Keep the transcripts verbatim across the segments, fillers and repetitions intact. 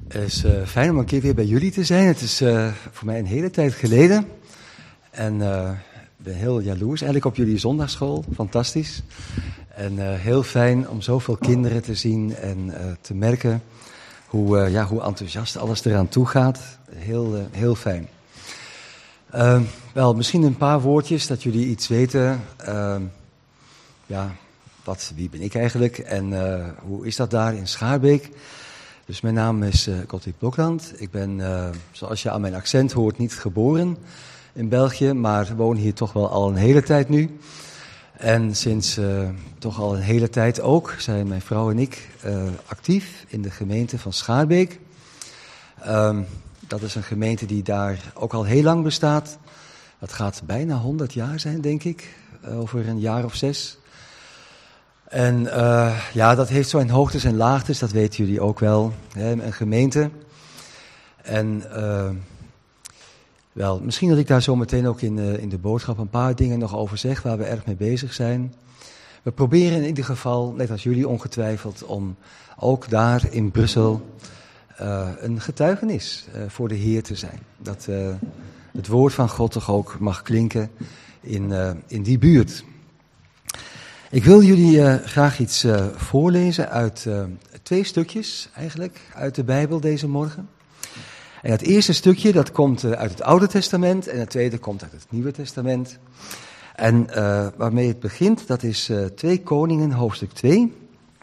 Het is uh, fijn om een keer weer bij jullie te zijn. Het is uh, voor mij een hele tijd geleden. En uh, ik ben heel jaloers eigenlijk op jullie zondagschool. Fantastisch. En uh, heel fijn om zoveel kinderen te zien en uh, te merken hoe, uh, ja, hoe enthousiast alles eraan toe gaat. Heel, uh, heel fijn. Uh, wel, misschien een paar woordjes dat jullie iets weten. Uh, ja, wat, wie ben ik eigenlijk en uh, hoe is dat daar in Schaarbeek? Dus mijn naam is uh, Gottlieb Blokland. Ik ben, uh, zoals je aan mijn accent hoort, niet geboren in België, maar woon hier toch wel al een hele tijd nu. En sinds uh, toch al een hele tijd ook zijn mijn vrouw en ik uh, actief in de gemeente van Schaarbeek. Um, dat is een gemeente die daar ook al heel lang bestaat. Dat gaat bijna honderd jaar zijn, denk ik, over een jaar of zes. En uh, ja, dat heeft zo'n hoogtes en laagtes, dat weten jullie ook wel. Hè, een gemeente. En uh, wel, misschien dat ik daar zo meteen ook in, uh, in de boodschap een paar dingen nog over zeg, waar we erg mee bezig zijn. We proberen in ieder geval, net als jullie ongetwijfeld, om ook daar in Brussel uh, een getuigenis uh, voor de Heer te zijn. Dat uh, het woord van God toch ook mag klinken in, uh, in die buurt. Ik wil jullie uh, graag iets uh, voorlezen uit uh, twee stukjes eigenlijk uit de Bijbel deze morgen. En het eerste stukje dat komt uh, uit het Oude Testament en het tweede komt uit het Nieuwe Testament. En uh, waarmee het begint, dat is uh, twee Koningen hoofdstuk twee.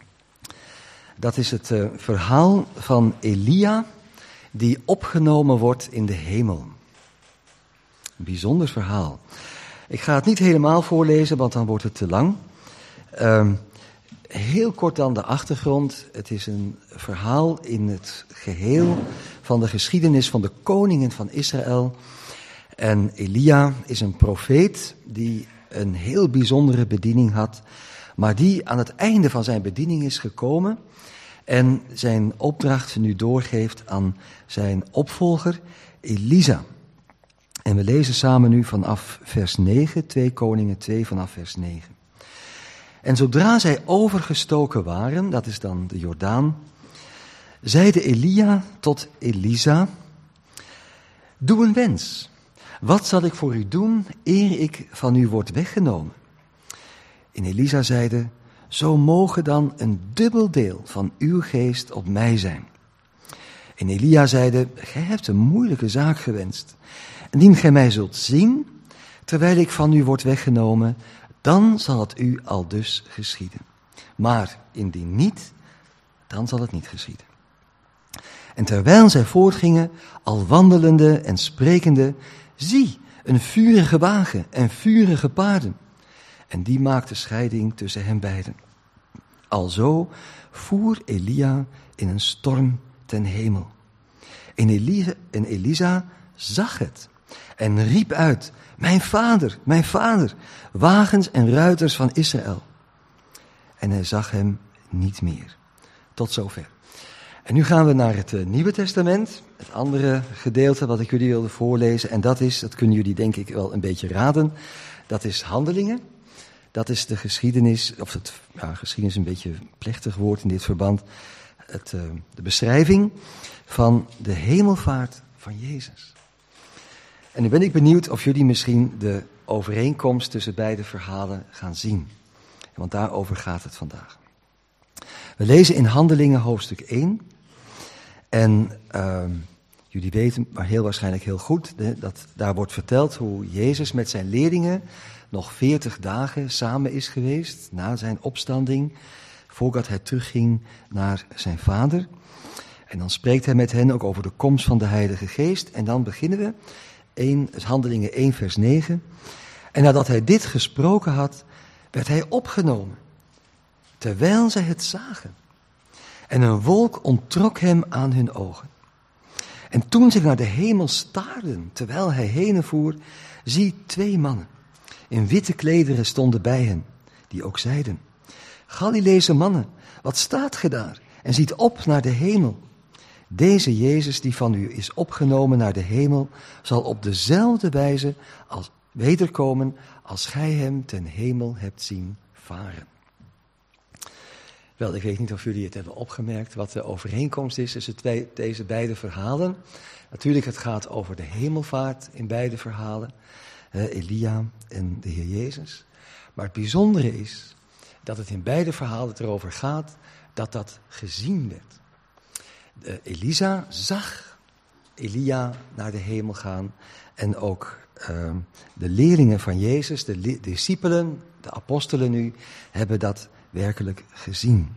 Dat is het uh, verhaal van Elia die opgenomen wordt in de hemel. Een bijzonder verhaal. Ik ga het niet helemaal voorlezen, want dan wordt het te lang. Um, heel kort dan de achtergrond. Het is een verhaal in het geheel van de geschiedenis van de koningen van Israël. En Elia is een profeet die een heel bijzondere bediening had, maar die aan het einde van zijn bediening is gekomen en zijn opdracht nu doorgeeft aan zijn opvolger Elisa. En we lezen samen nu vanaf vers negen, twee Koningen twee vanaf vers negen. En zodra zij overgestoken waren, dat is dan de Jordaan, zeide Elia tot Elisa: doe een wens. Wat zal ik voor u doen, eer ik van u word weggenomen? En Elisa zeide: zo moge dan een dubbel deel van uw geest op mij zijn. En Elia zeide: gij hebt een moeilijke zaak gewenst. Indien gij mij zult zien, terwijl ik van u word weggenomen, dan zal het u al dus geschieden. Maar indien niet, dan zal het niet geschieden. En terwijl zij voortgingen, al wandelende en sprekende, zie, een vurige wagen en vurige paarden. En die maakte scheiding tussen hen beiden. Alzo voer Elia in een storm ten hemel. En Elisa, en Elisa zag het en riep uit: mijn vader, mijn vader, wagens en ruiters van Israël. En hij zag hem niet meer. Tot zover. En nu gaan we naar het uh, Nieuwe Testament, het andere gedeelte wat ik jullie wilde voorlezen. En dat is, dat kunnen jullie denk ik wel een beetje raden, dat is Handelingen. Dat is de geschiedenis, of het, ja, geschiedenis is een beetje een plechtig woord in dit verband. Het, uh, de beschrijving van de hemelvaart van Jezus. En nu ben ik benieuwd of jullie misschien de overeenkomst tussen beide verhalen gaan zien. Want daarover gaat het vandaag. We lezen in Handelingen hoofdstuk één. En uh, jullie weten, maar heel waarschijnlijk heel goed, dat daar wordt verteld hoe Jezus met zijn leerlingen nog veertig dagen samen is geweest na zijn opstanding, voordat hij terugging naar zijn vader. En dan spreekt hij met hen ook over de komst van de Heilige Geest. En dan beginnen we. één, Handelingen één vers negen. En nadat hij dit gesproken had, werd hij opgenomen, terwijl zij het zagen. En een wolk onttrok hem aan hun ogen. En toen ze naar de hemel staarden, terwijl hij heen voer, zie twee mannen in witte klederen stonden bij hen, die ook zeiden: Galileese mannen, wat staat ge daar en ziet op naar de hemel? Deze Jezus die van u is opgenomen naar de hemel, zal op dezelfde wijze als wederkomen als gij hem ten hemel hebt zien varen. Wel, ik weet niet of jullie het hebben opgemerkt wat de overeenkomst is tussen twee, deze beide verhalen. Natuurlijk, het gaat over de hemelvaart in beide verhalen. Eh, Elia en de Heer Jezus. Maar het bijzondere is dat het in beide verhalen erover gaat dat dat gezien werd. De Elisa zag Elia naar de hemel gaan en ook uh, de leerlingen van Jezus, de le- discipelen, de apostelen nu, hebben dat werkelijk gezien.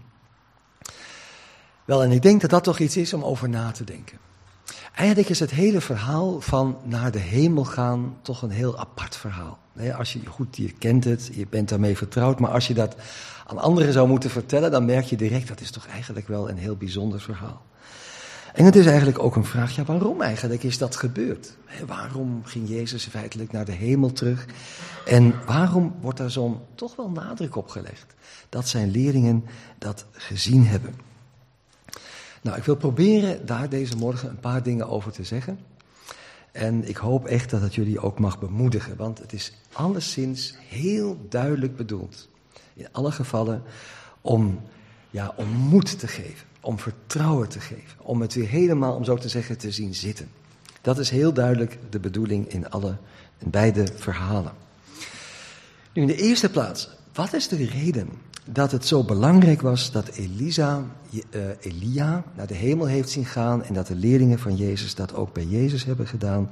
Wel, en ik denk dat dat toch iets is om over na te denken. Eigenlijk is het hele verhaal van naar de hemel gaan toch een heel apart verhaal. Als je, goed, je kent het, je bent daarmee vertrouwd, maar als je dat aan anderen zou moeten vertellen, dan merk je direct, dat is toch eigenlijk wel een heel bijzonder verhaal. En het is eigenlijk ook een vraag, ja, waarom eigenlijk is dat gebeurd? Waarom ging Jezus feitelijk naar de hemel terug? En waarom wordt daar zo'n toch wel nadruk op gelegd dat zijn leerlingen dat gezien hebben? Nou, ik wil proberen daar deze morgen een paar dingen over te zeggen. En ik hoop echt dat het jullie ook mag bemoedigen, want het is alleszins heel duidelijk bedoeld. In alle gevallen om, ja, om moed te geven, om vertrouwen te geven, om het weer helemaal, om zo te zeggen, te zien zitten. Dat is heel duidelijk de bedoeling in, alle, in beide verhalen. Nu, in de eerste plaats, wat is de reden dat het zo belangrijk was dat Elisa, uh, Elia naar de hemel heeft zien gaan en dat de leerlingen van Jezus dat ook bij Jezus hebben gedaan?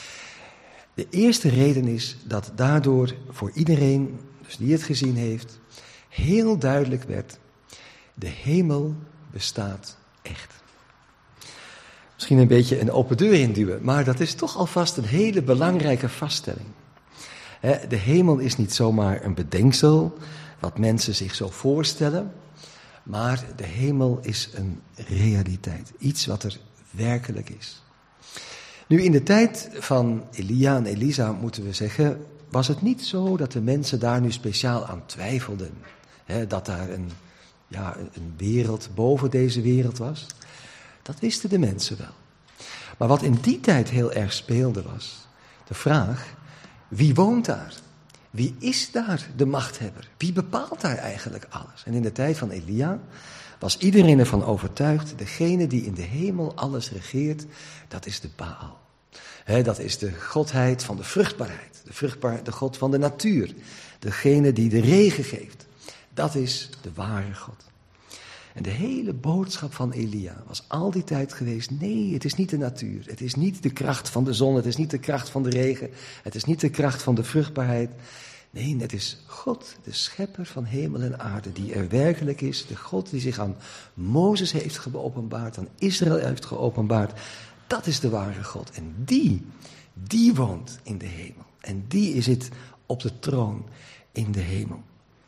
De eerste reden is dat daardoor voor iedereen, dus die het gezien heeft, heel duidelijk werd: de hemel bestaat echt. Misschien een beetje een open deur induwen, maar dat is toch alvast een hele belangrijke vaststelling. De hemel is niet zomaar een bedenksel wat mensen zich zo voorstellen, maar de hemel is een realiteit, iets wat er werkelijk is. Nu, in de tijd van Elia en Elisa, moeten we zeggen, was het niet zo dat de mensen daar nu speciaal aan twijfelden. Hè, dat daar een, ja, een wereld boven deze wereld was. Dat wisten de mensen wel. Maar wat in die tijd heel erg speelde was de vraag: wie woont daar? Wie is daar de machthebber? Wie bepaalt daar eigenlijk alles? En in de tijd van Elia was iedereen ervan overtuigd: degene die in de hemel alles regeert, dat is de Baal. He, dat is de godheid van de vruchtbaarheid, de, vruchtbaar, de god van de natuur. Degene die de regen geeft, dat is de ware God. En de hele boodschap van Elia was al die tijd geweest: nee, het is niet de natuur. Het is niet de kracht van de zon, het is niet de kracht van de regen. Het is niet de kracht van de vruchtbaarheid. Nee, het is God, de schepper van hemel en aarde, die er werkelijk is. De God die zich aan Mozes heeft geopenbaard, aan Israël heeft geopenbaard. Dat is de ware God. En die, die woont in de hemel. En die zit op de troon in de hemel.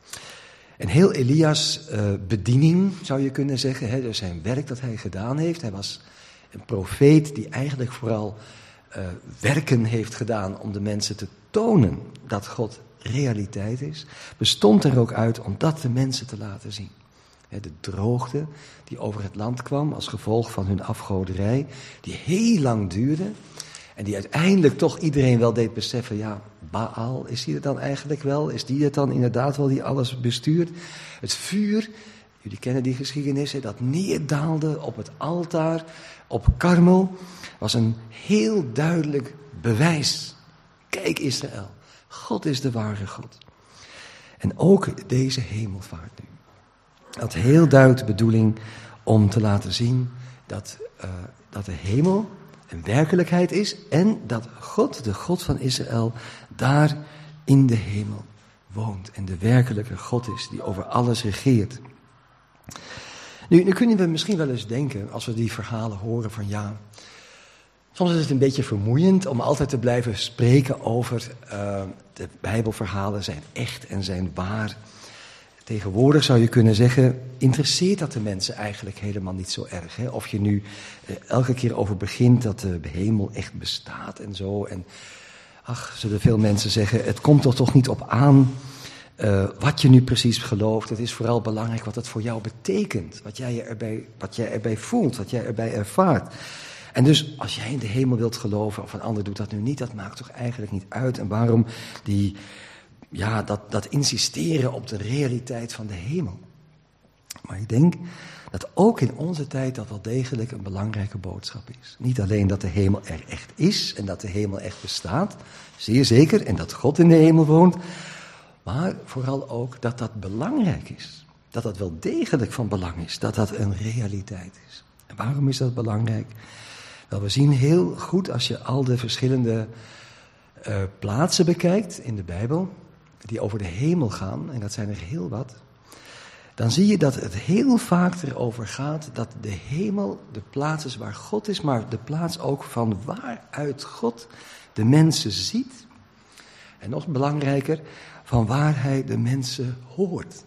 En heel Elia's uh, bediening, zou je kunnen zeggen, hè, dus zijn werk dat hij gedaan heeft. Hij was een profeet die eigenlijk vooral uh, werken heeft gedaan om de mensen te tonen dat God realiteit is. Bestond er ook uit om dat de mensen te laten zien. Hè, de droogte die over het land kwam als gevolg van hun afgoderij, die heel lang duurde. En die uiteindelijk toch iedereen wel deed beseffen: ja, Baal, is die het dan eigenlijk wel? Is die het dan inderdaad wel die alles bestuurt? Het vuur, jullie kennen die geschiedenis, hè, dat neerdaalde op het altaar op Karmel, was een heel duidelijk bewijs. Kijk Israël, God is de ware God. En ook deze hemelvaart nu. Dat heel duidelijk de bedoeling om te laten zien dat, uh, dat de hemel een werkelijkheid is en dat God, de God van Israël, daar in de hemel woont en de werkelijke God is die over alles regeert. Nu, nu kunnen we misschien wel eens denken, als we die verhalen horen, van ja, soms is het een beetje vermoeiend om altijd te blijven spreken over uh, de Bijbelverhalen zijn echt en zijn waar. Tegenwoordig zou je kunnen zeggen, interesseert dat de mensen eigenlijk helemaal niet zo erg. Hè? Of je nu eh, elke keer over begint dat de hemel echt bestaat en zo. En ach, zullen veel mensen zeggen, het komt er toch niet op aan uh, wat je nu precies gelooft. Het is vooral belangrijk wat het voor jou betekent. Wat jij erbij, wat jij erbij voelt, wat jij erbij ervaart. En dus als jij in de hemel wilt geloven of een ander doet dat nu niet, dat maakt toch eigenlijk niet uit. En waarom die... Ja, dat, dat insisteren op de realiteit van de hemel. Maar ik denk dat ook in onze tijd dat wel degelijk een belangrijke boodschap is. Niet alleen dat de hemel er echt is en dat de hemel echt bestaat, zeer zeker, en dat God in de hemel woont, maar vooral ook dat dat belangrijk is. Dat dat wel degelijk van belang is, dat dat een realiteit is. En waarom is dat belangrijk? Wel, we zien heel goed als je al de verschillende uh, plaatsen bekijkt in de Bijbel, die over de hemel gaan, en dat zijn er heel wat, dan zie je dat het heel vaak erover gaat dat de hemel de plaats is waar God is, maar de plaats ook van waaruit God de mensen ziet. En nog belangrijker, van waar hij de mensen hoort.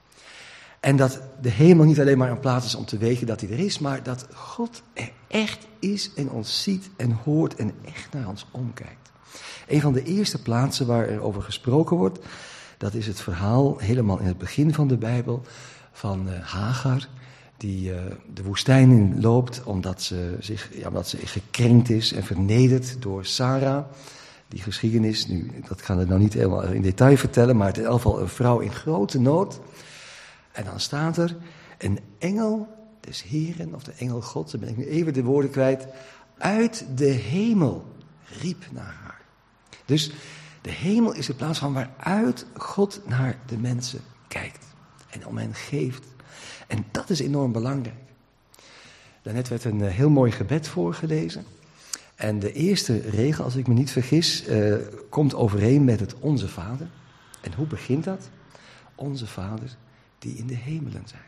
En dat de hemel niet alleen maar een plaats is om te weten dat hij er is, maar dat God er echt is en ons ziet en hoort en echt naar ons omkijkt. Een van de eerste plaatsen waar er over gesproken wordt, dat is het verhaal helemaal in het begin van de Bijbel van uh, Hagar, die uh, de woestijn in loopt omdat ze, zich, ja, omdat ze gekrenkt is en vernederd door Sarah. Die geschiedenis, nu, dat gaan we nou niet helemaal in detail vertellen, maar het is in elk geval een vrouw in grote nood. En dan staat er, een engel des Heren, of de engel Gods, dan ben ik nu even de woorden kwijt, uit de hemel riep naar haar. Dus de hemel is de plaats van waaruit God naar de mensen kijkt en om hen geeft. En dat is enorm belangrijk. Daarnet werd een heel mooi gebed voorgelezen. En de eerste regel, als ik me niet vergis, uh, komt overeen met het Onze Vader. En hoe begint dat? Onze Vader die in de hemelen zijt.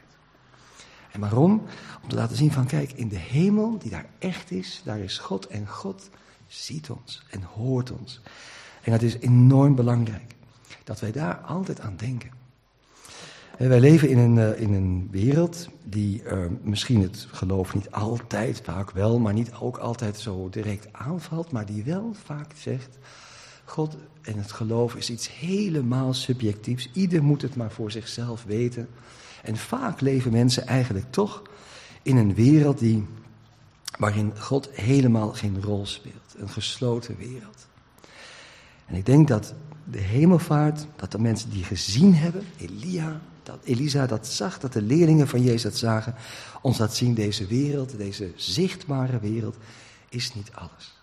En waarom? Om te laten zien van, kijk, in de hemel die daar echt is, daar is God. En God ziet ons en hoort ons. En dat is enorm belangrijk, dat wij daar altijd aan denken. En wij leven in een, uh, in een wereld die uh, misschien het geloof niet altijd, vaak wel, maar niet ook altijd zo direct aanvalt, maar die wel vaak zegt, God en het geloof is iets helemaal subjectiefs. Ieder moet het maar voor zichzelf weten. En vaak leven mensen eigenlijk toch in een wereld die, waarin God helemaal geen rol speelt. Een gesloten wereld. En ik denk dat de hemelvaart, dat de mensen die gezien hebben, Elia, dat Elisa dat zag, dat de leerlingen van Jezus dat zagen, ons laat zien, deze wereld, deze zichtbare wereld, is niet alles.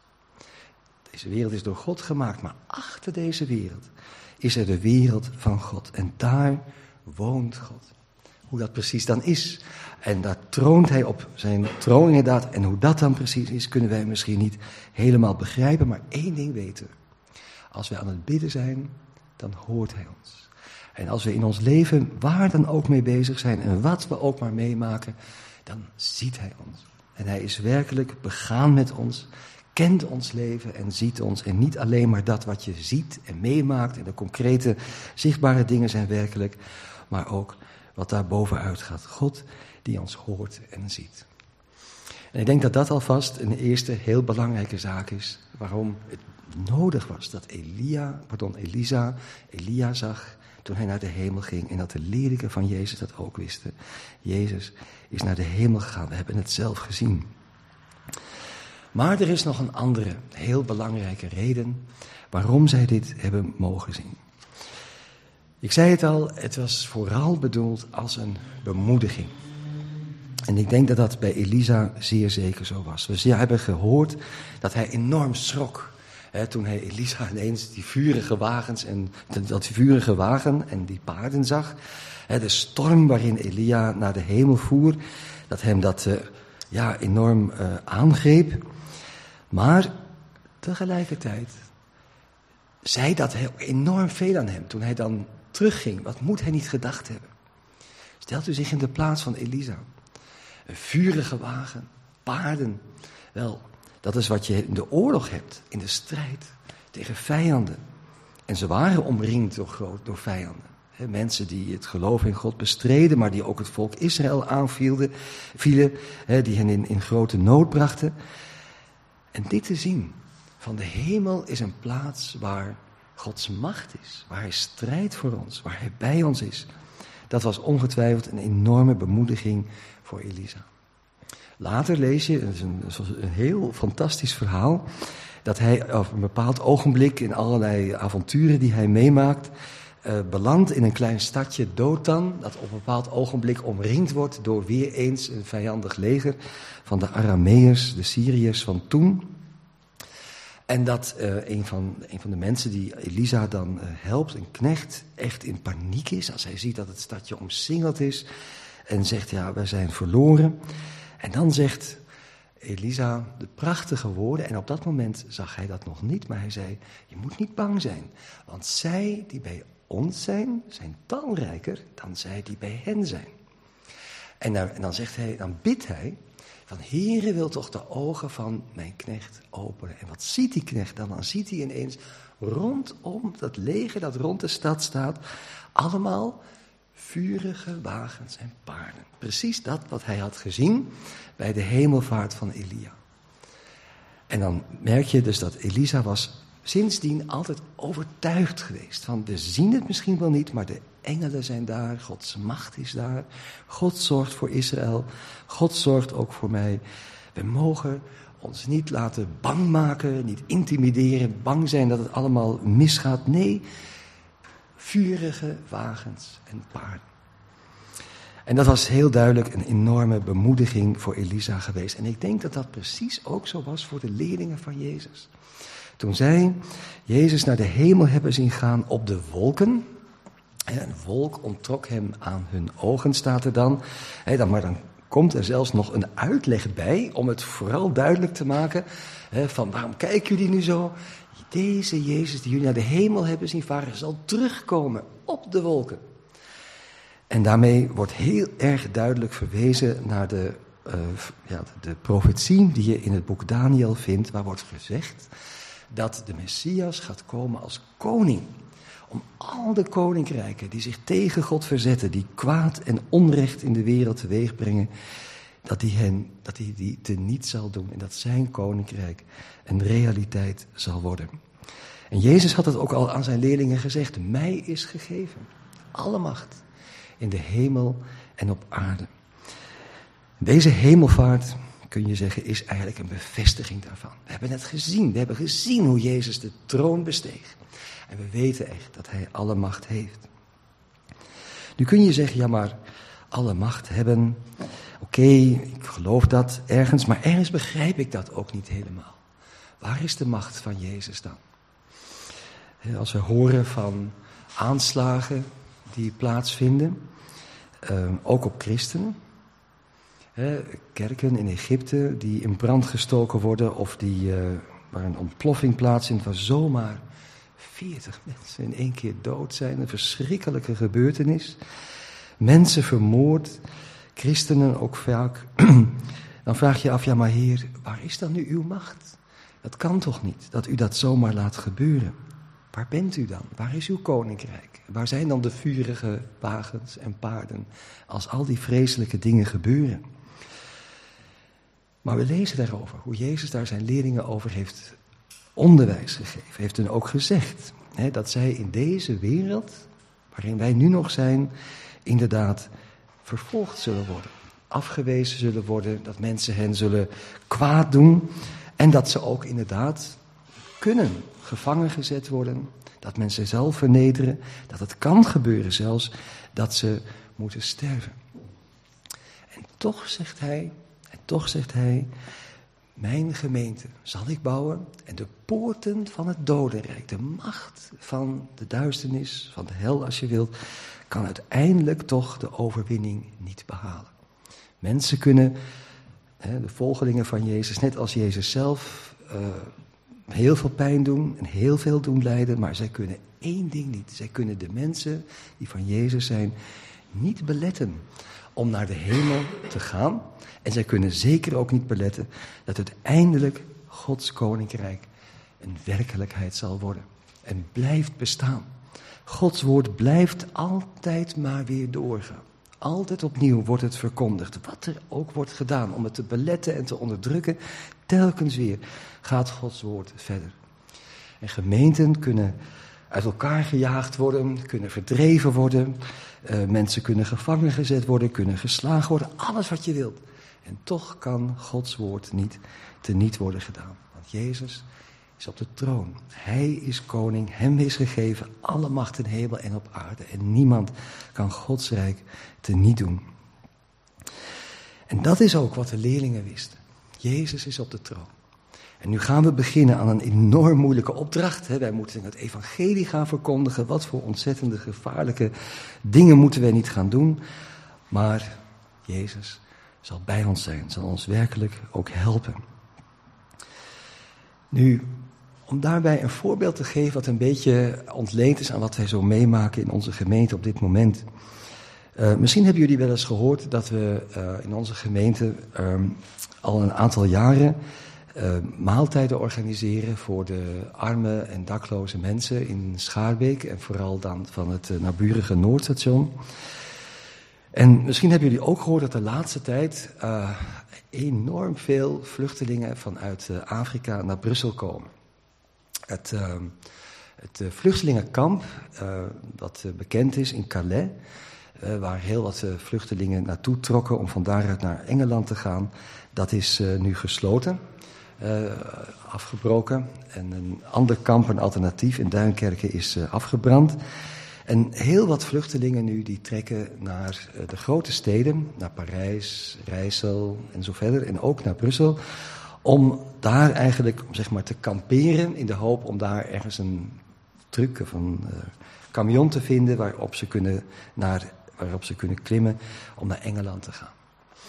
Deze wereld is door God gemaakt, maar achter deze wereld is er de wereld van God. En daar woont God. Hoe dat precies dan is. En daar troont hij op zijn troon inderdaad. En hoe dat dan precies is, kunnen wij misschien niet helemaal begrijpen. Maar één ding weten we. Als wij aan het bidden zijn, dan hoort hij ons. En als we in ons leven waar dan ook mee bezig zijn en wat we ook maar meemaken, dan ziet hij ons. En hij is werkelijk begaan met ons, kent ons leven en ziet ons. En niet alleen maar dat wat je ziet en meemaakt en de concrete zichtbare dingen zijn werkelijk, maar ook wat daar bovenuit gaat. God die ons hoort en ziet. En ik denk dat dat alvast een eerste heel belangrijke zaak is, waarom het nodig was dat Elia, pardon, Elisa, Elia zag toen hij naar de hemel ging en dat de leerlingen van Jezus dat ook wisten. Jezus is naar de hemel gegaan, we hebben het zelf gezien. Maar er is nog een andere, heel belangrijke reden waarom zij dit hebben mogen zien. Ik zei het al, het was vooral bedoeld als een bemoediging. En ik denk dat dat bij Elisa zeer zeker zo was. We hebben gehoord dat hij enorm schrok. He, toen hij Elisa ineens die vurige wagens en dat vurige wagen en die paarden zag. He, de storm waarin Elia naar de hemel voer, dat hem dat uh, ja, enorm uh, aangreep. Maar tegelijkertijd zei dat hij ook enorm veel aan hem toen hij dan terugging. Wat moet hij niet gedacht hebben? Stelt u zich in de plaats van Elisa. Een vurige wagen, paarden. Wel, dat is wat je in de oorlog hebt, in de strijd tegen vijanden. En ze waren omringd door, groot, door vijanden. He, mensen die het geloof in God bestreden, maar die ook het volk Israël aanvielen, vielen, he, die hen in, in grote nood brachten. En dit te zien, van de hemel is een plaats waar Gods macht is, waar hij strijdt voor ons, waar hij bij ons is. Dat was ongetwijfeld een enorme bemoediging voor Elisa. Later lees je, het is een, een heel fantastisch verhaal, dat hij op een bepaald ogenblik in allerlei avonturen die hij meemaakt, uh, belandt in een klein stadje Dothan, dat op een bepaald ogenblik omringd wordt door weer eens een vijandig leger van de Arameërs, de Syriërs van toen. En dat uh, een, van, een van de mensen die Elisa dan uh, helpt, een knecht, echt in paniek is als hij ziet dat het stadje omsingeld is en zegt, ja, wij zijn verloren. En dan zegt Elisa de prachtige woorden, en op dat moment zag hij dat nog niet, maar hij zei, je moet niet bang zijn, want zij die bij ons zijn, zijn talrijker dan zij die bij hen zijn. En dan, en dan zegt hij, dan bidt hij, van Heere wil toch de ogen van mijn knecht openen. En wat ziet die knecht dan? Dan ziet hij ineens rondom dat leger dat rond de stad staat, allemaal vurige wagens en paarden. Precies dat wat hij had gezien bij de hemelvaart van Elia. En dan merk je dus dat Elisa was sindsdien altijd overtuigd geweest. Van we zien het misschien wel niet, maar de engelen zijn daar, Gods macht is daar. God zorgt voor Israël, God zorgt ook voor mij. We mogen ons niet laten bang maken, niet intimideren, bang zijn dat het allemaal misgaat. Nee, vurige wagens en paarden. En dat was heel duidelijk een enorme bemoediging voor Elisa geweest. En ik denk dat dat precies ook zo was voor de leerlingen van Jezus. Toen zij Jezus naar de hemel hebben zien gaan op de wolken. Een wolk onttrok hem aan hun ogen, staat er dan. Maar dan komt er zelfs nog een uitleg bij om het vooral duidelijk te maken. Van waarom kijken jullie nu zo? Deze Jezus die jullie naar de hemel hebben zien varen zal terugkomen op de wolken. En daarmee wordt heel erg duidelijk verwezen naar de, uh, ja, de profetie die je in het boek Daniel vindt, waar wordt gezegd dat de Messias gaat komen als koning. Om al de koninkrijken die zich tegen God verzetten, die kwaad en onrecht in de wereld teweeg brengen, dat hij hen, dat hij die teniet zal doen en dat zijn koninkrijk een realiteit zal worden. En Jezus had het ook al aan zijn leerlingen gezegd, mij is gegeven alle macht in de hemel en op aarde. Deze hemelvaart, kun je zeggen, is eigenlijk een bevestiging daarvan. We hebben het gezien, we hebben gezien hoe Jezus de troon besteeg. En we weten echt dat hij alle macht heeft. Nu kun je zeggen, ja maar, alle macht hebben, oké, okay, ik geloof dat ergens, maar ergens begrijp ik dat ook niet helemaal. Waar is de macht van Jezus dan? Als we horen van aanslagen die plaatsvinden, uh, ook op christenen, hè, kerken in Egypte die in brand gestoken worden of die, uh, waar een ontploffing plaatsvindt waar zomaar veertig mensen in één keer dood zijn, een verschrikkelijke gebeurtenis. Mensen vermoord, christenen ook vaak. Dan vraag je af, ja maar Heer, waar is dan nu uw macht? Dat kan toch niet, dat u dat zomaar laat gebeuren? Waar bent u dan? Waar is uw koninkrijk? Waar zijn dan de vurige wagens en paarden als al die vreselijke dingen gebeuren? Maar we lezen daarover, hoe Jezus daar zijn leerlingen over heeft onderwijs gegeven. Heeft hen ook gezegd hè, dat zij in deze wereld, waarin wij nu nog zijn, inderdaad vervolgd zullen worden. Afgewezen zullen worden, dat mensen hen zullen kwaad doen. En dat ze ook inderdaad kunnen gevangen gezet worden. Dat mensen zelf vernederen. Dat het kan gebeuren zelfs dat ze moeten sterven. En toch zegt hij, en toch zegt hij, mijn gemeente zal ik bouwen en de poorten van het dodenrijk, de macht van de duisternis, van de hel als je wilt, kan uiteindelijk toch de overwinning niet behalen. Mensen kunnen, hè, de volgelingen van Jezus, net als Jezus zelf, uh, heel veel pijn doen en heel veel doen lijden, maar zij kunnen één ding niet. Zij kunnen de mensen die van Jezus zijn niet beletten om naar de hemel te gaan. En zij kunnen zeker ook niet beletten dat uiteindelijk Gods koninkrijk een werkelijkheid zal worden. En blijft bestaan. Gods woord blijft altijd maar weer doorgaan. Altijd opnieuw wordt het verkondigd. Wat er ook wordt gedaan om het te beletten en te onderdrukken, telkens weer gaat Gods woord verder. En gemeenten kunnen uit elkaar gejaagd worden, kunnen verdreven worden. Uh, mensen kunnen gevangen gezet worden, kunnen geslagen worden. Alles wat je wilt. En toch kan Gods woord niet teniet worden gedaan. Want Jezus is op de troon. Hij is koning, hem is gegeven alle macht in hemel en op aarde. En niemand kan Gods rijk teniet doen. En dat is ook wat de leerlingen wisten. Jezus is op de troon. En nu gaan we beginnen aan een enorm moeilijke opdracht. Wij moeten het evangelie gaan verkondigen. Wat voor ontzettende gevaarlijke dingen moeten wij niet gaan doen. Maar Jezus zal bij ons zijn, zal ons werkelijk ook helpen. Nu, om daarbij een voorbeeld te geven wat een beetje ontleend is aan wat wij zo meemaken in onze gemeente op dit moment. Uh, misschien hebben jullie wel eens gehoord dat we uh, in onze gemeente um, al een aantal jaren uh, maaltijden organiseren voor de arme en dakloze mensen in Schaarbeek en vooral dan van het uh, naburige Noordstation. En misschien hebben jullie ook gehoord dat de laatste tijd uh, enorm veel vluchtelingen vanuit uh, Afrika naar Brussel komen. Het, uh, het uh, vluchtelingenkamp, uh, dat uh, bekend is in Calais, uh, waar heel wat uh, vluchtelingen naartoe trokken om van daaruit naar Engeland te gaan, dat is uh, nu gesloten, uh, afgebroken. En een ander kamp, een alternatief in Duinkerke, is uh, afgebrand. En heel wat vluchtelingen nu die trekken naar uh, de grote steden, naar Parijs, Rijssel en zo verder, en ook naar Brussel, om daar eigenlijk zeg maar, te kamperen in de hoop om daar ergens een truck of een uh, camion te vinden waarop ze, kunnen naar, waarop ze kunnen klimmen om naar Engeland te gaan.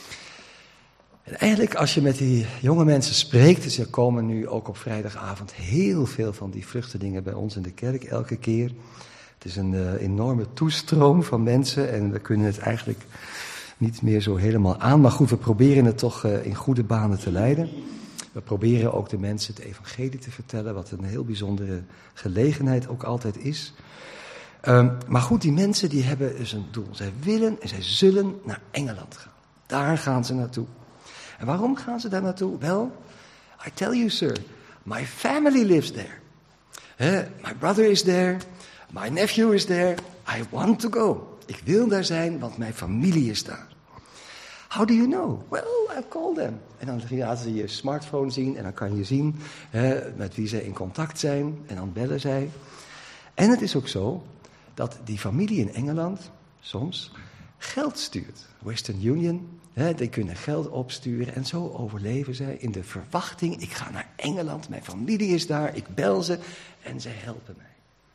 En eigenlijk als je met die jonge mensen spreekt, dus er komen nu ook op vrijdagavond heel veel van die vluchtelingen bij ons in de kerk elke keer. Het is een uh, enorme toestroom van mensen en we kunnen het eigenlijk niet meer zo helemaal aan. Maar goed, we proberen het toch uh, in goede banen te leiden. We proberen ook de mensen het evangelie te vertellen, wat een heel bijzondere gelegenheid ook altijd is. Um, maar goed, die mensen die hebben dus een doel. Zij willen en zij zullen naar Engeland gaan. Daar gaan ze naartoe. En waarom gaan ze daar naartoe? Wel, I tell you sir, my family lives there. Uh, my brother is there, my nephew is there, I want to go. Ik wil daar zijn, want mijn familie is daar. How do you know? Well, I call them. En dan laten ze je smartphone zien en dan kan je zien hè, met wie zij in contact zijn. En dan bellen zij. En het is ook zo dat die familie in Engeland soms geld stuurt. Western Union, hè, die kunnen geld opsturen en zo overleven zij in de verwachting. Ik ga naar Engeland, mijn familie is daar, ik bel ze en zij helpen mij.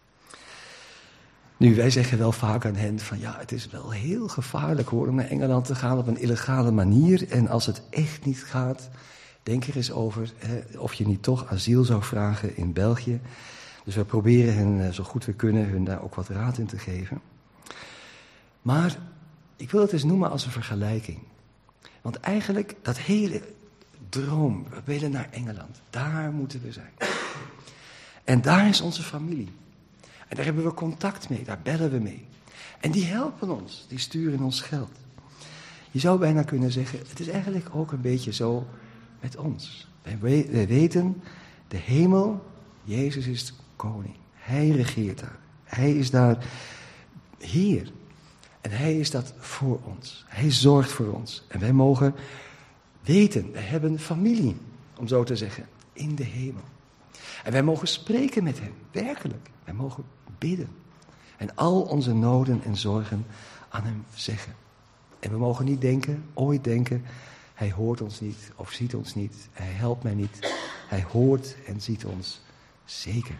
Nu, wij zeggen wel vaak aan hen van ja, het is wel heel gevaarlijk hoor om naar Engeland te gaan op een illegale manier. En als het echt niet gaat, denk er eens over hè, of je niet toch asiel zou vragen in België. Dus we proberen hen zo goed we kunnen hun daar ook wat raad in te geven. Maar ik wil het eens noemen als een vergelijking. Want eigenlijk dat hele droom, we willen naar Engeland, daar moeten we zijn. En daar is onze familie. En daar hebben we contact mee, daar bellen we mee. En die helpen ons, die sturen ons geld. Je zou bijna kunnen zeggen, het is eigenlijk ook een beetje zo met ons. Wij, wij weten, de hemel, Jezus is koning. Hij regeert daar. Hij is daar Heer. En hij is dat voor ons. Hij zorgt voor ons. En wij mogen weten, wij hebben familie, om zo te zeggen, in de hemel. En wij mogen spreken met hem, werkelijk. Wij mogen bidden. En al onze noden en zorgen aan hem zeggen. En we mogen niet denken, ooit denken, hij hoort ons niet of ziet ons niet. Hij helpt mij niet. Hij hoort en ziet ons zeker.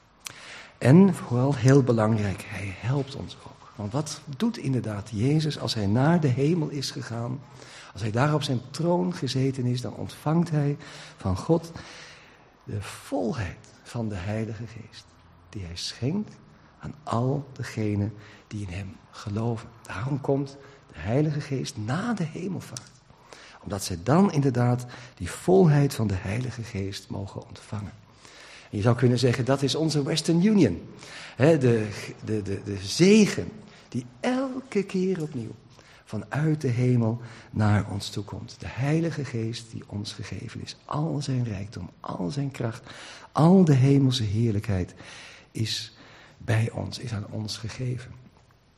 En vooral heel belangrijk, hij helpt ons ook. Want wat doet inderdaad Jezus als hij naar de hemel is gegaan? Als hij daar op zijn troon gezeten is, dan ontvangt hij van God de volheid van de Heilige Geest. Die hij schenkt aan al degenen die in hem geloven. Daarom komt de Heilige Geest na de hemelvaart. Omdat zij dan inderdaad die volheid van de Heilige Geest mogen ontvangen. En je zou kunnen zeggen, dat is onze Western Union. He, de, de, de, de zegen die elke keer opnieuw vanuit de hemel naar ons toe komt. De Heilige Geest die ons gegeven is. Al zijn rijkdom, al zijn kracht, al de hemelse heerlijkheid is bij ons, is aan ons gegeven.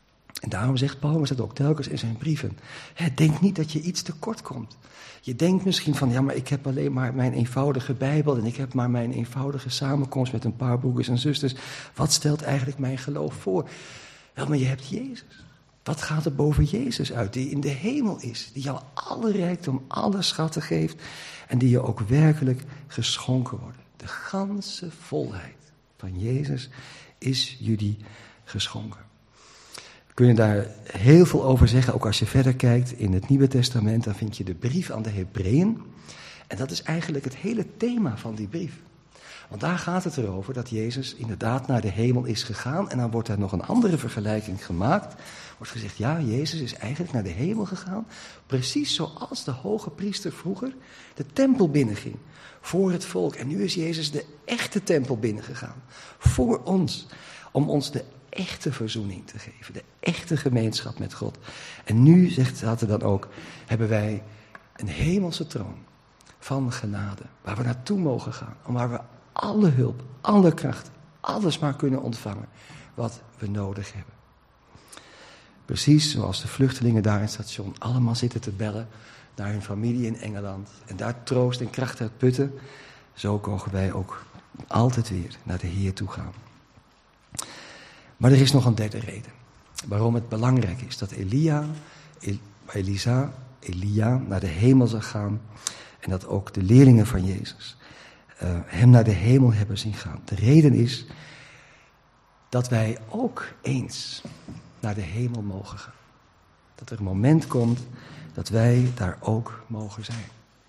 En daarom zegt Paulus dat ook telkens in zijn brieven. He, denk niet dat je iets tekort komt. Je denkt misschien van, ja, maar ik heb alleen maar mijn eenvoudige Bijbel en ik heb maar mijn eenvoudige samenkomst met een paar broers en zusters. Wat stelt eigenlijk mijn geloof voor? Wel, maar je hebt Jezus. Wat gaat er boven Jezus uit, die in de hemel is, die jou alle rijkdom, alle schatten geeft en die je ook werkelijk geschonken worden. De ganse volheid van Jezus is jullie geschonken. Kun je daar heel veel over zeggen, ook als je verder kijkt in het Nieuwe Testament, dan vind je de brief aan de Hebreeën. En dat is eigenlijk het hele thema van die brief. Want daar gaat het erover dat Jezus inderdaad naar de hemel is gegaan. En dan wordt er nog een andere vergelijking gemaakt. Wordt gezegd, ja, Jezus is eigenlijk naar de hemel gegaan. Precies zoals de hoge priester vroeger de tempel binnenging. Voor het volk. En nu is Jezus de echte tempel binnengegaan. Voor ons. Om ons de echte verzoening te geven. De echte gemeenschap met God. En nu, zegt er dan ook, hebben wij een hemelse troon van genade. Waar we naartoe mogen gaan. En waar we alle hulp, alle kracht, alles maar kunnen ontvangen wat we nodig hebben. Precies zoals de vluchtelingen daar in het station allemaal zitten te bellen naar hun familie in Engeland. En daar troost en kracht uit putten. Zo mogen wij ook altijd weer naar de Heer toe gaan. Maar er is nog een derde reden. Waarom het belangrijk is dat Elia, El, Elisa, Elia naar de hemel zal gaan. En dat ook de leerlingen van Jezus uh, hem naar de hemel hebben zien gaan. De reden is dat wij ook eens naar de hemel mogen gaan. Dat er een moment komt dat wij daar ook mogen zijn.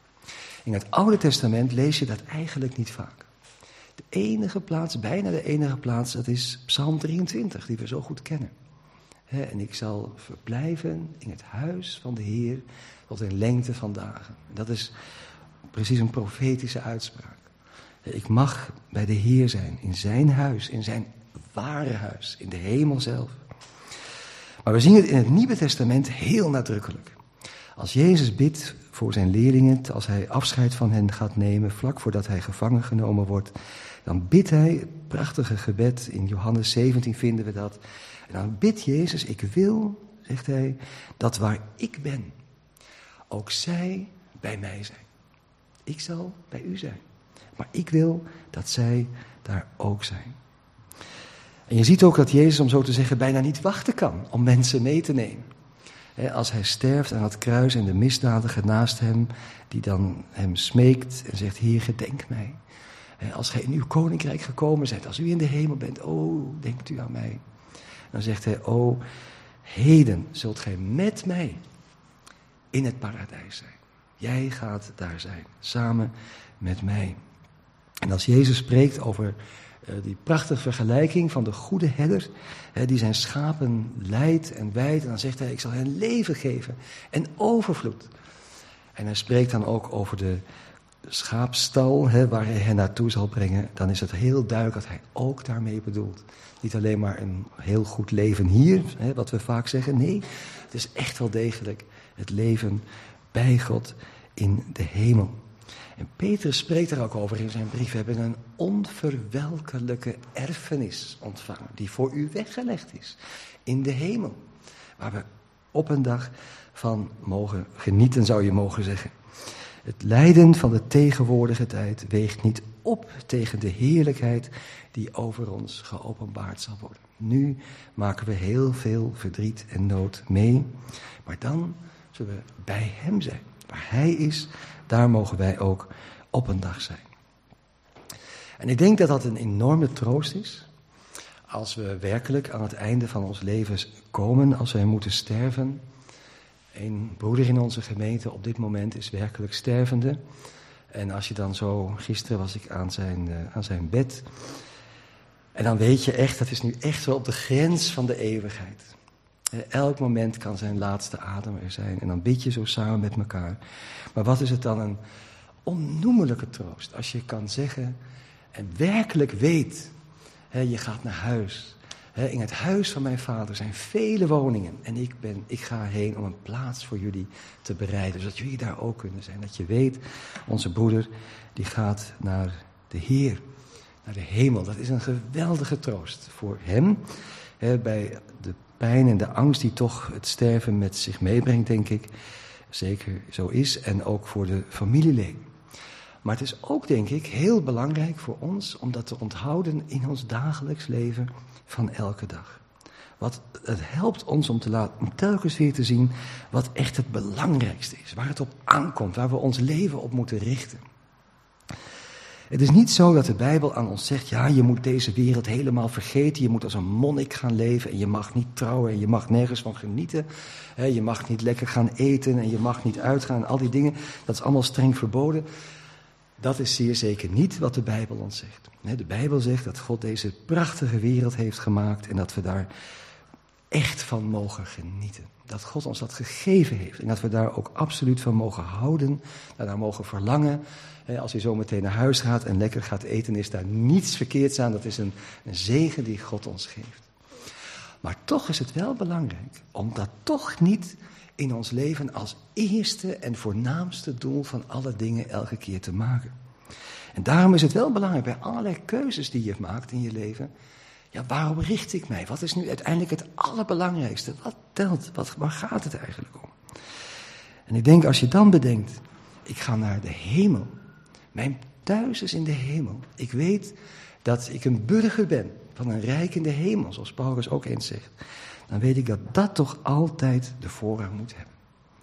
In het Oude Testament lees je dat eigenlijk niet vaak. De enige plaats, bijna de enige plaats, dat is Psalm drieëntwintig, die we zo goed kennen. He, en ik zal verblijven in het huis van de Heer tot in lengte van dagen. En dat is precies een profetische uitspraak. Ik mag bij de Heer zijn, in zijn huis, in zijn ware huis, in de hemel zelf. Maar we zien het in het Nieuwe Testament heel nadrukkelijk. Als Jezus bidt voor zijn leerlingen, als hij afscheid van hen gaat nemen, vlak voordat hij gevangen genomen wordt, dan bidt hij, het prachtige gebed, in Johannes zeventien vinden we dat. En dan bidt Jezus, ik wil, zegt hij, dat waar ik ben, ook zij bij mij zijn. Ik zal bij u zijn. Maar ik wil dat zij daar ook zijn. En je ziet ook dat Jezus, om zo te zeggen, bijna niet wachten kan om mensen mee te nemen. Als hij sterft aan het kruis en de misdadiger naast hem, die dan hem smeekt en zegt, Heer, gedenk mij. Als gij in uw koninkrijk gekomen bent, als u in de hemel bent, oh, denkt u aan mij. Dan zegt hij, oh, heden zult gij met mij in het paradijs zijn. Jij gaat daar zijn, samen met mij. En als Jezus spreekt over uh, die prachtige vergelijking van de goede herder, hè, die zijn schapen leidt en wijdt, en dan zegt hij, ik zal hen leven geven en overvloed. En hij spreekt dan ook over de schaapstal, hè, waar hij hen naartoe zal brengen. Dan is het heel duidelijk dat hij ook daarmee bedoelt. Niet alleen maar een heel goed leven hier, hè, wat we vaak zeggen. Nee, het is echt wel degelijk het leven bij God in de hemel. En Petrus spreekt er ook over in zijn brief. We hebben een onverwelkelijke erfenis ontvangen, die voor u weggelegd is in de hemel. Waar we op een dag van mogen genieten, zou je mogen zeggen. Het lijden van de tegenwoordige tijd weegt niet op tegen de heerlijkheid die over ons geopenbaard zal worden. Nu maken we heel veel verdriet en nood mee, maar dan zullen we bij hem zijn. Waar hij is, daar mogen wij ook op een dag zijn. En ik denk dat dat een enorme troost is, als we werkelijk aan het einde van ons leven komen, als wij moeten sterven. Een broeder in onze gemeente op dit moment is werkelijk stervende. En als je dan zo, gisteren was ik aan zijn, uh, aan zijn bed. En dan weet je echt, dat is nu echt wel op de grens van de eeuwigheid. Uh, elk moment kan zijn laatste adem er zijn. En dan bid je zo samen met elkaar. Maar wat is het dan een onnoemelijke troost. Als je kan zeggen en werkelijk weet, hè, je gaat naar huis. Hè, in het huis van mijn vader zijn vele woningen. En ik, ben, ik ga heen om een plaats voor jullie te bereiden. Zodat jullie daar ook kunnen zijn. Dat je weet, onze broeder die gaat naar de Heer. Naar de hemel. Dat is een geweldige troost voor hem. Hè, bij de pijn en de angst die toch het sterven met zich meebrengt, denk ik, zeker zo is. En ook voor de familieleden. Maar het is ook, denk ik, heel belangrijk voor ons om dat te onthouden in ons dagelijks leven van elke dag. Wat, het helpt ons om, te laten, om telkens weer te zien wat echt het belangrijkste is. Waar het op aankomt, waar we ons leven op moeten richten. Het is niet zo dat de Bijbel aan ons zegt, ja, je moet deze wereld helemaal vergeten. Je moet als een monnik gaan leven en je mag niet trouwen en je mag nergens van genieten. Je mag niet lekker gaan eten en je mag niet uitgaan en al die dingen. Dat is allemaal streng verboden. Dat is zeer zeker niet wat de Bijbel ons zegt. De Bijbel zegt dat God deze prachtige wereld heeft gemaakt en dat we daar echt van mogen genieten. Dat God ons dat gegeven heeft en dat we daar ook absoluut van mogen houden, daar mogen verlangen. Als je zo meteen naar huis gaat en lekker gaat eten, is daar niets verkeerds aan. Dat is een, een zegen die God ons geeft. Maar toch is het wel belangrijk om dat toch niet in ons leven als eerste en voornaamste doel van alle dingen elke keer te maken. En daarom is het wel belangrijk bij allerlei keuzes die je maakt in je leven. Ja, waarom richt ik mij? Wat is nu uiteindelijk het allerbelangrijkste? Wat telt? Wat, waar gaat het eigenlijk om? En ik denk als je dan bedenkt, ik ga naar de hemel. Mijn thuis is in de hemel. Ik weet dat ik een burger ben van een rijk in de hemel, zoals Paulus ook eens zegt. Dan weet ik dat dat toch altijd de voorrang moet hebben.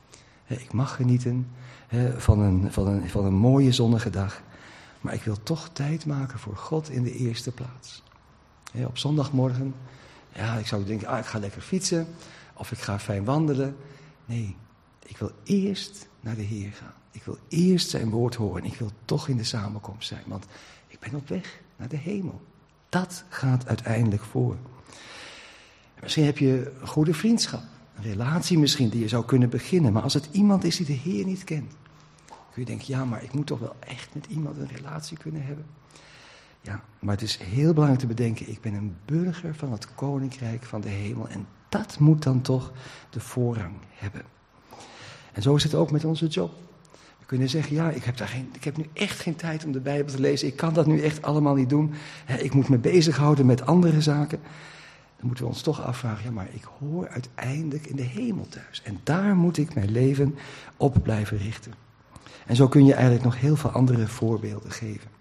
Ik mag genieten van een, van een, van een mooie zonnige dag. Maar ik wil toch tijd maken voor God in de eerste plaats. Op zondagmorgen, ja, ik zou denken, ah, ik ga lekker fietsen. Of ik ga fijn wandelen. Nee, ik wil eerst naar de Heer gaan. Ik wil eerst zijn woord horen. Ik wil toch in de samenkomst zijn. Want ik ben op weg naar de hemel. Dat gaat uiteindelijk voor. Misschien heb je een goede vriendschap. Een relatie misschien die je zou kunnen beginnen. Maar als het iemand is die de Heer niet kent. Kun je denken, ja, maar ik moet toch wel echt met iemand een relatie kunnen hebben. Ja, maar het is heel belangrijk te bedenken. Ik ben een burger van het koninkrijk van de hemel. En dat moet dan toch de voorrang hebben. En zo is het ook met onze job. We kunnen zeggen, ja, ik heb, daar geen, ik heb nu echt geen tijd om de Bijbel te lezen. Ik kan dat nu echt allemaal niet doen. Ik moet me bezighouden met andere zaken. Dan moeten we ons toch afvragen, ja, maar ik hoor uiteindelijk in de hemel thuis. En daar moet ik mijn leven op blijven richten. En zo kun je eigenlijk nog heel veel andere voorbeelden geven.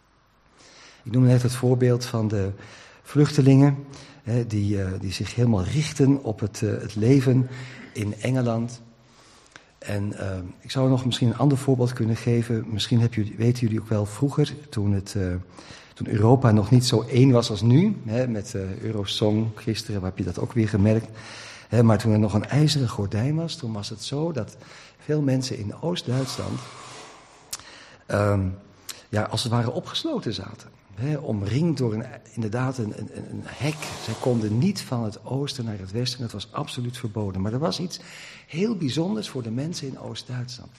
Ik noem net het voorbeeld van de vluchtelingen, hè, die, uh, die zich helemaal richten op het, uh, het leven in Engeland. En uh, ik zou nog misschien een ander voorbeeld kunnen geven. Misschien heb jullie, weten jullie ook wel vroeger, toen, het, uh, toen Europa nog niet zo één was als nu, hè, met uh, Eurosong gisteren, heb je dat ook weer gemerkt. Hè, maar toen er nog een ijzeren gordijn was, toen was het zo dat veel mensen in Oost-Duitsland um, ja, als het ware opgesloten zaten. He, omringd door een, inderdaad een, een, een hek. Zij konden niet van het oosten naar het westen. Dat was absoluut verboden. Maar er was iets heel bijzonders voor de mensen in Oost-Duitsland.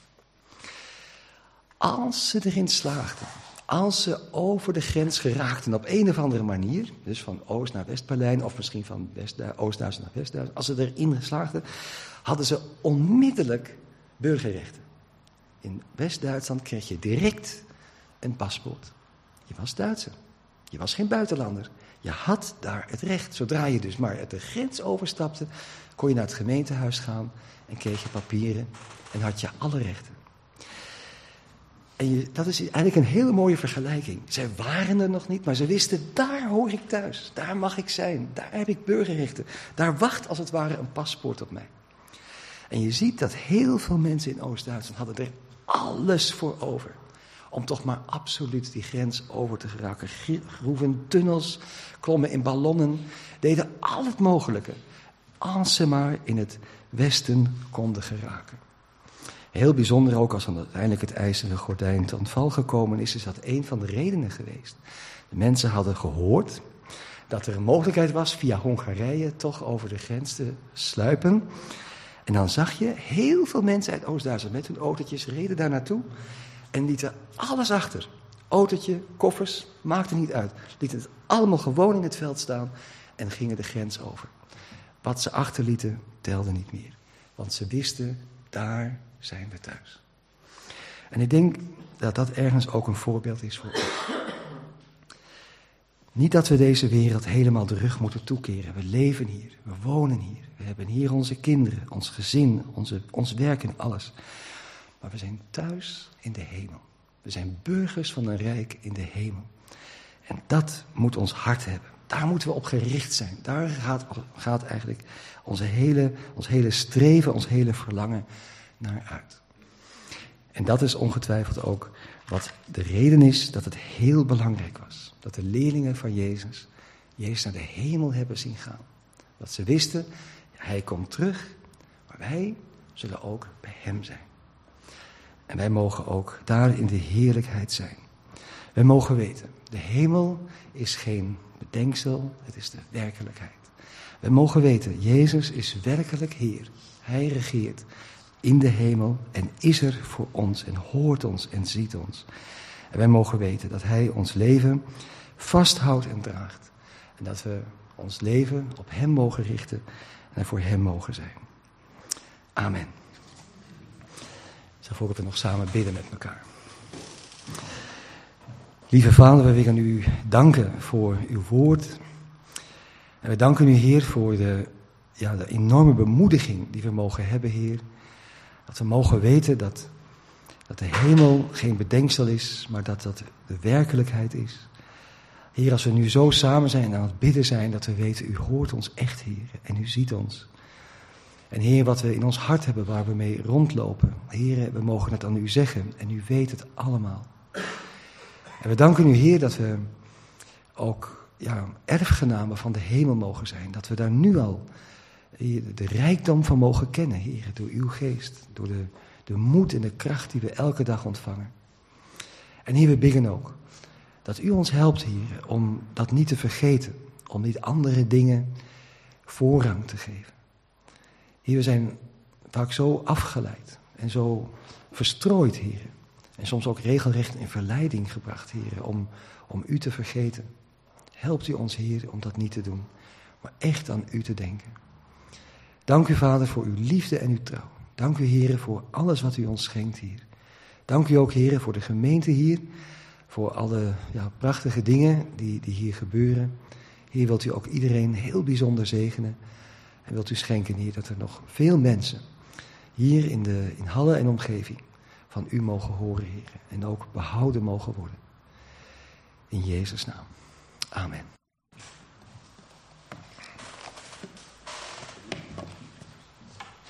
Als ze erin slaagden, als ze over de grens geraakten op een of andere manier, dus van Oost naar West-Berlijn of misschien van Oost-Duitsland naar West-Duitsland, als ze erin slaagden, hadden ze onmiddellijk burgerrechten. In West-Duitsland kreeg je direct een paspoort. Je was Duitser. Je was geen buitenlander. Je had daar het recht. Zodra je dus maar de grens overstapte, kon je naar het gemeentehuis gaan en kreeg je papieren en had je alle rechten. En je, dat is eigenlijk een hele mooie vergelijking. Zij waren er nog niet, maar ze wisten, daar hoor ik thuis. Daar mag ik zijn. Daar heb ik burgerrechten. Daar wacht als het ware een paspoort op mij. En je ziet dat heel veel mensen in Oost-Duitsland hadden er alles voor over. Om toch maar absoluut die grens over te geraken. Groeven, tunnels, klommen in ballonnen. Deden al het mogelijke. Als ze maar in het westen konden geraken. Heel bijzonder ook als dan uiteindelijk het ijzeren gordijn ten val gekomen is. Is dat een van de redenen geweest. De mensen hadden gehoord dat er een mogelijkheid was via Hongarije toch over de grens te sluipen. En dan zag je heel veel mensen uit Oost-Duitsland met hun autootjes reden daar naartoe. En lieten alles achter. Autootje, koffers, maakte niet uit. Lieten het allemaal gewoon in het veld staan en gingen de grens over. Wat ze achterlieten, telde niet meer. Want ze wisten, daar zijn we thuis. En ik denk dat dat ergens ook een voorbeeld is voor ons. Niet dat we deze wereld helemaal de rug moeten toekeren. We leven hier, we wonen hier. We hebben hier onze kinderen, ons gezin, onze, ons werk en alles. Maar we zijn thuis in de hemel. We zijn burgers van een rijk in de hemel. En dat moet ons hart hebben. Daar moeten we op gericht zijn. Daar gaat, gaat eigenlijk onze hele, ons hele streven, ons hele verlangen naar uit. En dat is ongetwijfeld ook wat de reden is dat het heel belangrijk was. Dat de leerlingen van Jezus, Jezus naar de hemel hebben zien gaan. Dat ze wisten, hij komt terug, maar wij zullen ook bij hem zijn. En wij mogen ook daar in de heerlijkheid zijn. Wij mogen weten, de hemel is geen bedenksel, het is de werkelijkheid. Wij mogen weten, Jezus is werkelijk Heer. Hij regeert in de hemel en is er voor ons en hoort ons en ziet ons. En wij mogen weten dat hij ons leven vasthoudt en draagt. En dat we ons leven op hem mogen richten en voor hem mogen zijn. Amen. Zo voor dat we nog samen bidden met elkaar. Lieve Vader, we willen u danken voor uw woord. En we danken u, Heer, voor de, ja, de enorme bemoediging die we mogen hebben, Heer. Dat we mogen weten dat, dat de hemel geen bedenksel is, maar dat dat de werkelijkheid is. Heer, als we nu zo samen zijn en aan het bidden zijn, dat we weten, u hoort ons echt, Heer, en u ziet ons. En Heer, wat we in ons hart hebben, waar we mee rondlopen, Heer, we mogen het aan u zeggen en u weet het allemaal. En we danken u, Heer, dat we ook ja, erfgenamen van de hemel mogen zijn. Dat we daar nu al Heer, de rijkdom van mogen kennen, Heer, door uw geest. Door de, de moed en de kracht die we elke dag ontvangen. En Heer, we bidden ook dat u ons helpt, Heer, om dat niet te vergeten. Om niet andere dingen voorrang te geven. Heer, we zijn vaak zo afgeleid en zo verstrooid, Heer. En soms ook regelrecht in verleiding gebracht, Heer, om, om u te vergeten. Helpt u ons, Heer, om dat niet te doen, maar echt aan u te denken. Dank u, Vader, voor uw liefde en uw trouw. Dank u, Heer, voor alles wat u ons schenkt, Heer. Dank u ook, Heer, voor de gemeente hier, voor alle ja, prachtige dingen die, die hier gebeuren. Heer, wilt u ook iedereen heel bijzonder zegenen. En wilt u schenken, Heer, dat er nog veel mensen hier in, de, in Halle en omgeving van u mogen horen, Heer. En ook behouden mogen worden. In Jezus' naam. Amen.